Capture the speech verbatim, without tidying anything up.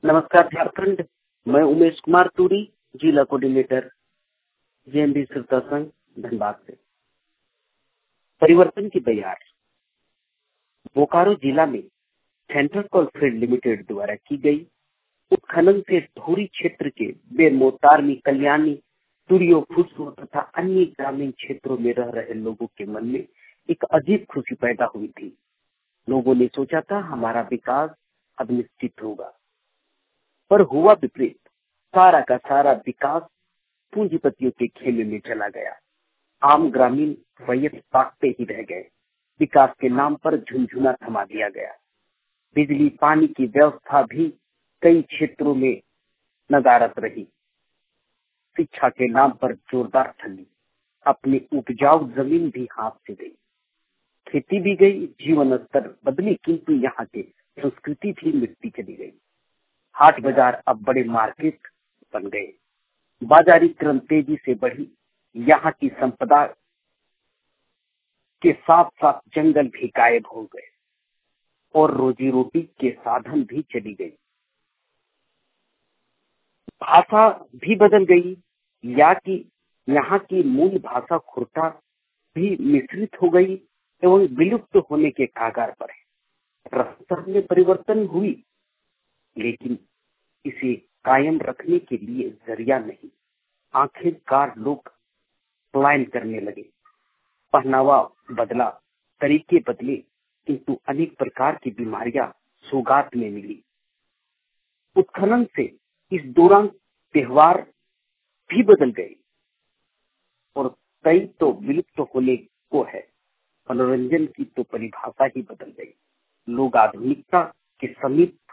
नमस्कार झारखंड, मैं उमेश कुमार तूरी, जिला कोऑर्डिनेटर जेएमबी श्रोता संघ धनबाद से। परिवर्तन की बयार बोकारो जिला में सेंट्रल कोलफील्ड लिमिटेड द्वारा की गई उत्खनन से ढोरी क्षेत्र के बेरमोतारमी, कल्याणी, तुरियो, फुसरो तथा अन्य ग्रामीण क्षेत्रों में रह रहे लोगों के मन में एक अजीब खुशी पैदा हुई थी। लोगों ने सोचा था हमारा विकास अब निश्चित होगा, पर हुआ विपरीत। सारा का सारा विकास पूंजीपतियों के खेमे में चला गया। आम ग्रामीण वैयत ताकते ही रह गए। विकास के नाम पर झुनझुना थमा दिया गया। बिजली पानी की व्यवस्था भी कई क्षेत्रों में नदारद रही। शिक्षा के नाम पर जोरदार ठगी। अपनी उपजाऊ जमीन भी हाथ से गई। खेती भी गई, जीवन स्तर बदली, किंतु यहाँ की संस्कृति भी मिटती चली गई। हाट बाजार अब बड़े मार्केट बन गए। बाजारीकरण तेजी से बढ़ी। यहाँ की संपदा के साथ साथ जंगल भी गायब हो गए और रोजी रोटी के साधन भी चली गई। भाषा भी बदल गई। या कि यहाँ की मूल भाषा खुरटा भी मिश्रित हो गई एवं विलुप्त होने के कागार पर है। रफ्तार में परिवर्तन हुई, लेकिन इसे कायम रखने के लिए जरिया नहीं। आखिरकार लोग पलायन करने लगे। पहनावा बदला, तरीके बदले, किंतु अनेक प्रकार की बीमारियां सौगात में मिली। उत्खनन से इस दौरान त्योहार भी बदल गए और कई तो विलुप्त होने को है। मनोरंजन की तो परिभाषा ही बदल गई। लोग आधुनिकता के समीप